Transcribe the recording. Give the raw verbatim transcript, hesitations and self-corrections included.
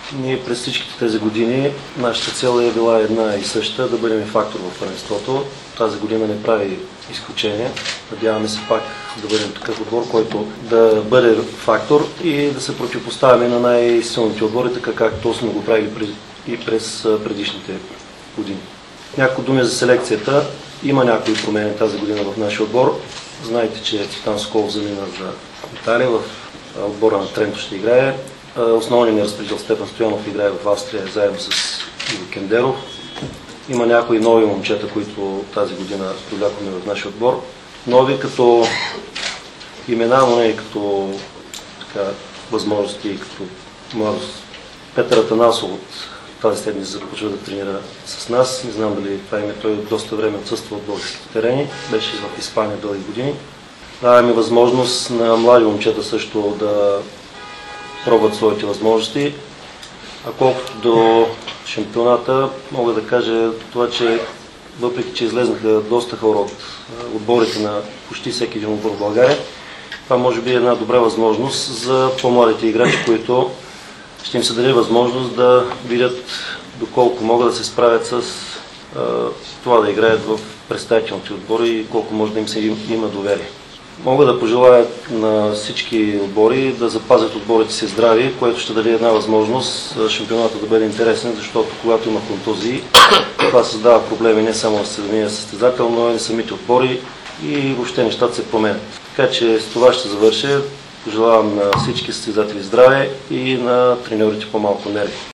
Ние през всичките тези години, нашата цел е била една и съща, да бъдем фактор в първенството. Тази година не прави изключение. Надяваме се пак да бъдем такъв отбор, който да бъде фактор и да се противопоставяме на най-силните отбори, така както сме го правили и през предишните години. Няколко думи за селекцията. Има някои промени тази година в нашия отбор. Знаете, че Цветан Соколов замина за Италия, в отбора на Тренто ще играе. Основният ни разпределител Стефан Стоянов играе в Австрия заедно с Иво Кендеров. Има някои нови момчета, които тази година привлякохме в нашия отбор. Нови като имена, но не и като така, възможности и като младост. Петър Атанасов от тази седмица започва да тренира с нас. Не знам дали това име, той доста време отсъства от българските терени. Беше в Испания дълги години. Даваме възможност на млади момчета също да пробват своите възможности. А колкото до шампионата, мога да кажа това, че въпреки че излезнаха доста хора от отборите на почти всеки един отбор в България, това може би е една добра възможност за по-младите играчи, които ще им се даде възможност да видят доколко могат да се справят с а, това да играят в представителните отбори и колко може да им се има доверие. Мога да пожелая на всички отбори да запазят отборите си здрави, което ще даде една възможност шампионата да бъде интересен, защото когато има контузии, това създава проблеми не само в самия състезател, но и на самите отбори и въобще нещата се променят. Така че с това ще завърша. Пожелавам на всички състезатели здраве и на треньорите по-малко нерви.